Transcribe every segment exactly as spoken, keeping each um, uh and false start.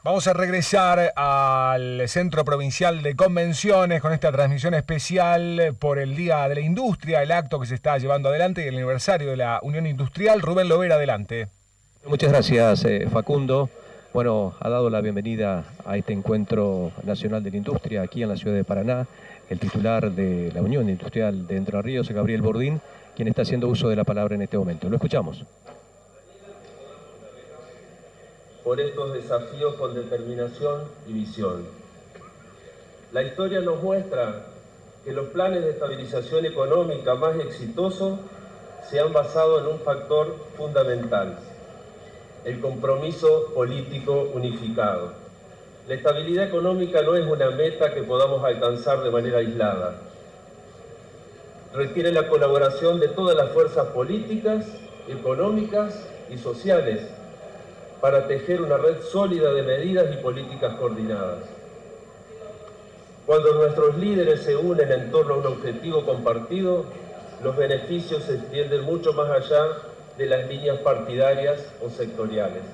Vamos a regresar al Centro Provincial de Convenciones con esta transmisión especial por el Día de la Industria, el acto que se está llevando adelante y el aniversario de la Unión Industrial. Rubén Lovera, adelante. Muchas gracias, eh, Facundo. Bueno, ha dado la bienvenida a este encuentro nacional de la industria aquí en la ciudad de Paraná, el titular de la Unión Industrial de Entre Ríos, Gabriel Bordín, quien está haciendo uso de la palabra en este momento. Lo escuchamos. Por estos desafíos con determinación y visión. La historia nos muestra que los planes de estabilización económica más exitosos se han basado en un factor fundamental: el compromiso político unificado. La estabilidad económica no es una meta que podamos alcanzar de manera aislada. Requiere la colaboración de todas las fuerzas políticas, económicas y sociales para tejer una red sólida de medidas y políticas coordinadas. Cuando nuestros líderes se unen en torno a un objetivo compartido, los beneficios se extienden mucho más allá de las líneas partidarias o sectoriales.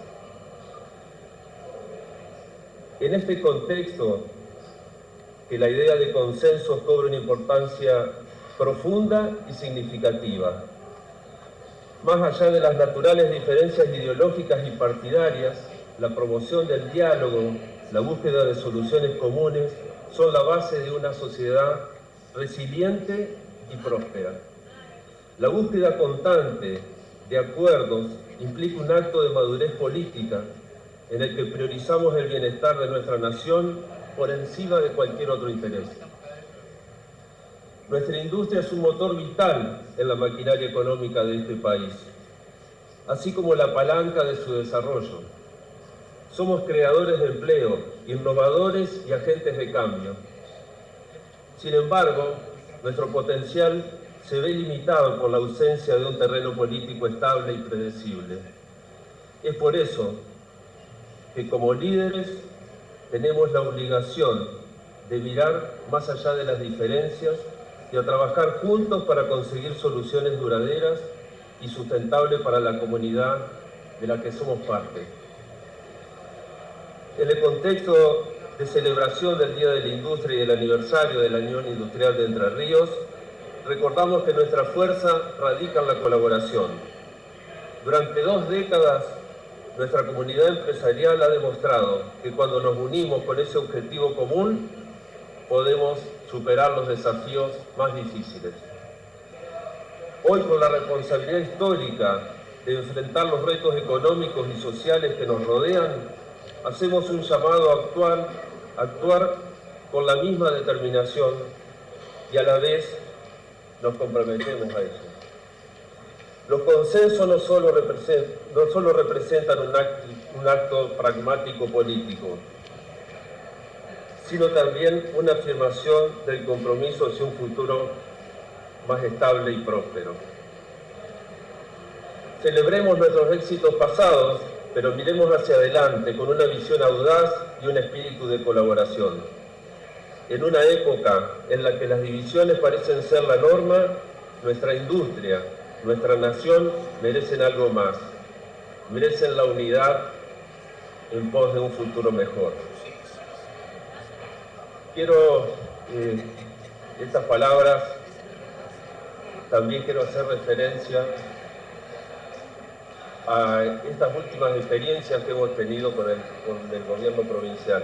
En este contexto, que la idea de consenso cobra una importancia profunda y significativa. Más allá de las naturales diferencias ideológicas y partidarias, la promoción del diálogo, la búsqueda de soluciones comunes, son la base de una sociedad resiliente y próspera. La búsqueda constante de acuerdos implica un acto de madurez política en el que priorizamos el bienestar de nuestra nación por encima de cualquier otro interés. Nuestra industria es un motor vital en la maquinaria económica de este país, así como la palanca de su desarrollo. Somos creadores de empleo, innovadores y agentes de cambio. Sin embargo, nuestro potencial se ve limitado por la ausencia de un terreno político estable y predecible. Es por eso que como líderes tenemos la obligación de mirar más allá de las diferencias y a trabajar juntos para conseguir soluciones duraderas y sustentables para la comunidad de la que somos parte. En el contexto de celebración del Día de la Industria y del aniversario de la Unión Industrial de Entre Ríos, recordamos que nuestra fuerza radica en la colaboración. Durante dos décadas, nuestra comunidad empresarial ha demostrado que cuando nos unimos con ese objetivo común, podemos superar los desafíos más difíciles. Hoy, con la responsabilidad histórica de enfrentar los retos económicos y sociales que nos rodean, hacemos un llamado a actuar, a actuar con la misma determinación y a la vez nos comprometemos a eso. Los consensos no solo representan, no solo representan un acto, un acto pragmático político, sino también una afirmación del compromiso hacia un futuro más estable y próspero. Celebremos nuestros éxitos pasados, pero miremos hacia adelante con una visión audaz y un espíritu de colaboración. En una época en la que las divisiones parecen ser la norma, nuestra industria, nuestra nación merecen algo más. Merecen la unidad en pos de un futuro mejor. Quiero, eh, estas palabras, también quiero hacer referencia a estas últimas experiencias que hemos tenido con el, con el gobierno provincial.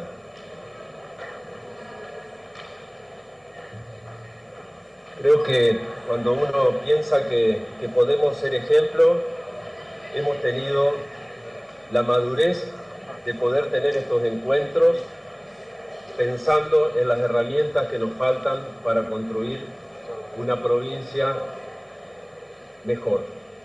Creo que cuando uno piensa que, que podemos ser ejemplo, hemos tenido la madurez de poder tener estos encuentros pensando en las herramientas que nos faltan para construir una provincia mejor.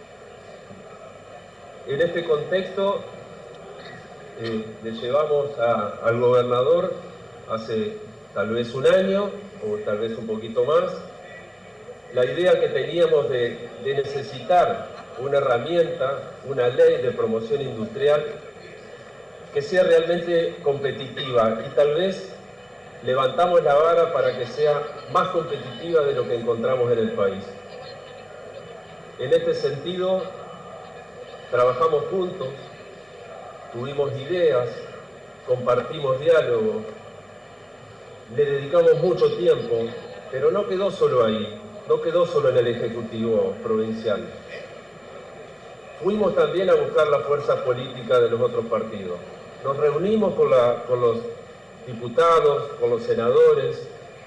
En este contexto, eh, le llevamos a, al gobernador hace tal vez un año o tal vez un poquito más, la idea que teníamos de, de necesitar una herramienta, una ley de promoción industrial que sea realmente competitiva y tal vez levantamos la vara para que sea más competitiva de lo que encontramos en el país. En este sentido, trabajamos juntos, tuvimos ideas, compartimos diálogo, le dedicamos mucho tiempo, pero no quedó solo ahí, no quedó solo en el Ejecutivo Provincial. Fuimos también a buscar la fuerza política de los otros partidos. Nos reunimos con, la, con los diputados, con los senadores,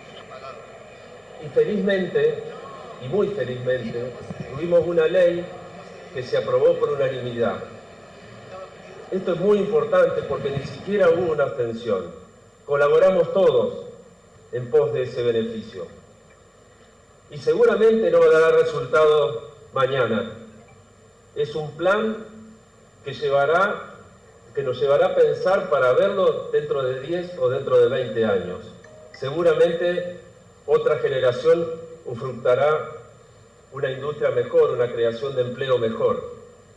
y felizmente, y muy felizmente, tuvimos una ley que se aprobó por unanimidad. Esto es muy importante porque ni siquiera hubo una abstención. Colaboramos todos en pos de ese beneficio. Y seguramente no va a dar resultado mañana. Es un plan que, llevará, que nos llevará a pensar para verlo dentro de diez o dentro de veinte años. Seguramente otra generación usufructará una industria mejor, una creación de empleo mejor.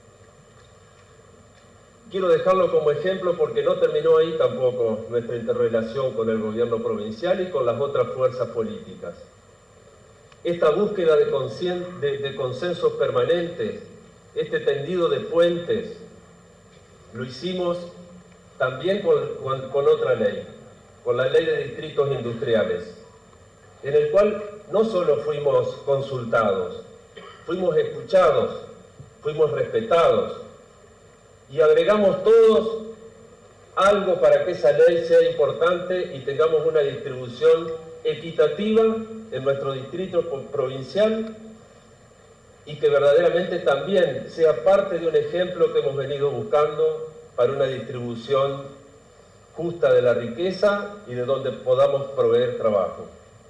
Quiero dejarlo como ejemplo porque no terminó ahí tampoco nuestra interrelación con el gobierno provincial y con las otras fuerzas políticas. Esta búsqueda de, de, de consensos permanentes, este tendido de puentes, lo hicimos también con, con, con otra ley, con la ley de distritos industriales, en el cual no solo fuimos consultados, fuimos escuchados, fuimos respetados, y agregamos todos algo para que esa ley sea importante y tengamos una distribución equitativa en nuestro distrito provincial y que verdaderamente también sea parte de un ejemplo que hemos venido buscando para una distribución justa de la riqueza y de donde podamos proveer trabajo.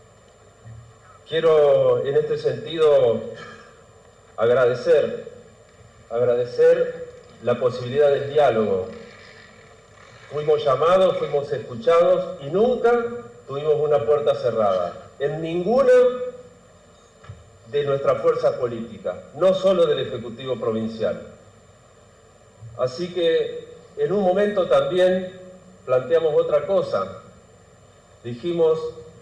Quiero en este sentido agradecer, agradecer la posibilidad del diálogo. Fuimos llamados, fuimos escuchados y nunca tuvimos una puerta cerrada en ninguna de nuestras fuerzas políticas, no solo del Ejecutivo Provincial. Así que en un momento también planteamos otra cosa. Dijimos,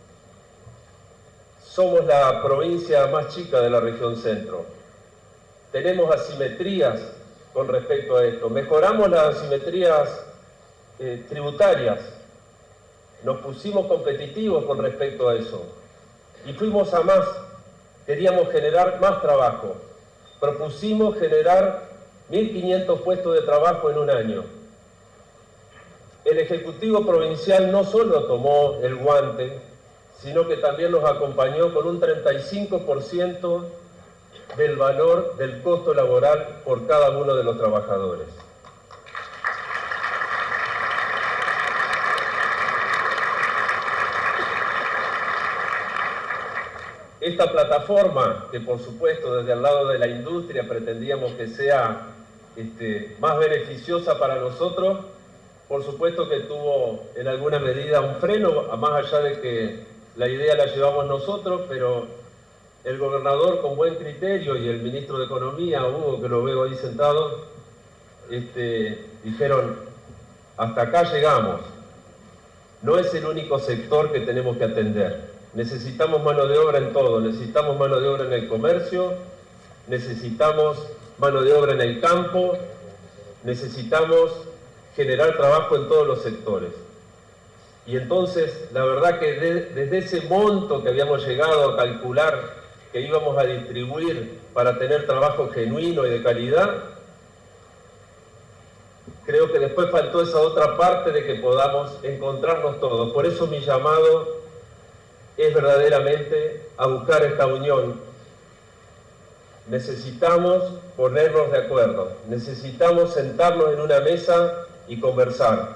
somos la provincia más chica de la región centro. Tenemos asimetrías con respecto a esto. Mejoramos las asimetrías eh, tributarias. Nos pusimos competitivos con respecto a eso. Y fuimos a más. Queríamos generar más trabajo. Propusimos generar mil quinientos puestos de trabajo en un año. El Ejecutivo Provincial no solo tomó el guante, sino que también nos acompañó con un treinta y cinco por ciento del valor del costo laboral por cada uno de los trabajadores. Esta plataforma, que por supuesto desde el lado de la industria pretendíamos que sea este, más beneficiosa para nosotros, por supuesto que tuvo en alguna medida un freno, más allá de que la idea la llevamos nosotros, pero el gobernador con buen criterio y el ministro de Economía, Hugo, que lo veo ahí sentado, este, dijeron, hasta acá llegamos. No es el único sector que tenemos que atender. Necesitamos mano de obra en todo. Necesitamos mano de obra en el comercio, necesitamos mano de obra en el campo, necesitamos generar trabajo en todos los sectores. Y entonces, la verdad que de, desde ese monto que habíamos llegado a calcular que íbamos a distribuir para tener trabajo genuino y de calidad, creo que después faltó esa otra parte de que podamos encontrarnos todos. Por eso mi llamado es verdaderamente a buscar esta unión. Necesitamos ponernos de acuerdo, necesitamos sentarnos en una mesa y conversar.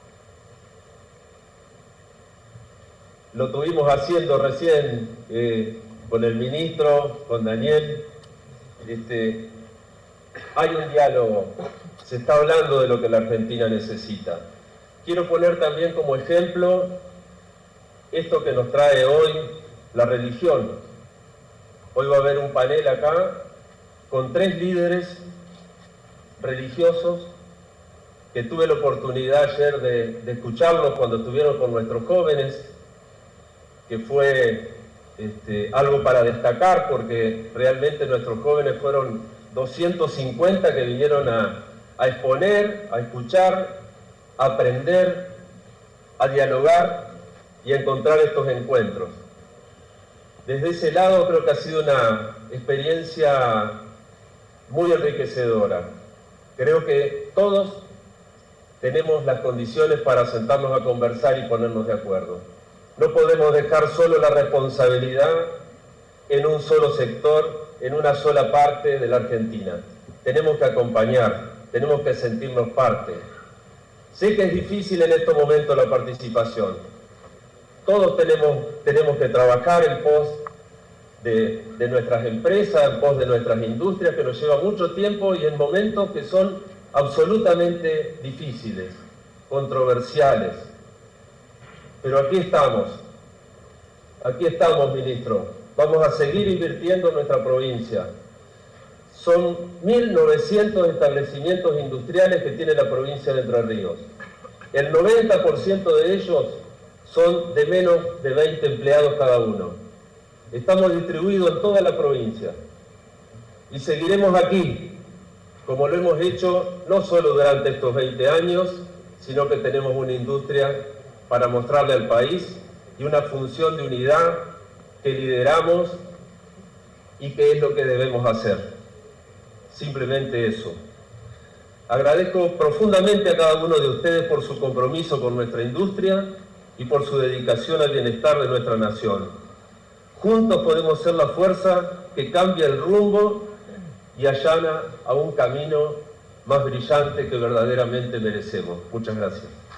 Lo tuvimos haciendo recién eh, con el ministro, con Daniel. Este, hay un diálogo, se está hablando de lo que la Argentina necesita. Quiero poner también como ejemplo esto que nos trae hoy la religión. Hoy va a haber un panel acá con tres líderes religiosos que tuve la oportunidad ayer de, de escucharlos cuando estuvieron con nuestros jóvenes, que fue este, algo para destacar porque realmente nuestros jóvenes fueron doscientos cincuenta que vinieron a, a exponer, a escuchar, a aprender a dialogar y a encontrar estos encuentros. Desde ese lado creo que ha sido una experiencia muy enriquecedora. Creo que todos tenemos las condiciones para sentarnos a conversar y ponernos de acuerdo. No podemos dejar solo la responsabilidad en un solo sector, en una sola parte de la Argentina. Tenemos que acompañar, tenemos que sentirnos parte. Sé que es difícil en estos momentos la participación. Todos tenemos, tenemos que trabajar en pos de, de nuestras empresas, en pos de nuestras industrias, que nos lleva mucho tiempo y en momentos que son absolutamente difíciles, controversiales. Pero aquí estamos, aquí estamos, ministro. Vamos a seguir invirtiendo en nuestra provincia. Son mil novecientos establecimientos industriales que tiene la provincia de Entre Ríos. El noventa por ciento de ellos son de menos de veinte empleados cada uno. Estamos distribuidos en toda la provincia. Y seguiremos aquí, como lo hemos hecho no solo durante estos veinte años, sino que tenemos una industria para mostrarle al país y una función de unidad que lideramos y que es lo que debemos hacer. Simplemente eso. Agradezco profundamente a cada uno de ustedes por su compromiso con nuestra industria y por su dedicación al bienestar de nuestra nación. Juntos podemos ser la fuerza que cambia el rumbo y allana a un camino más brillante que verdaderamente merecemos. Muchas gracias.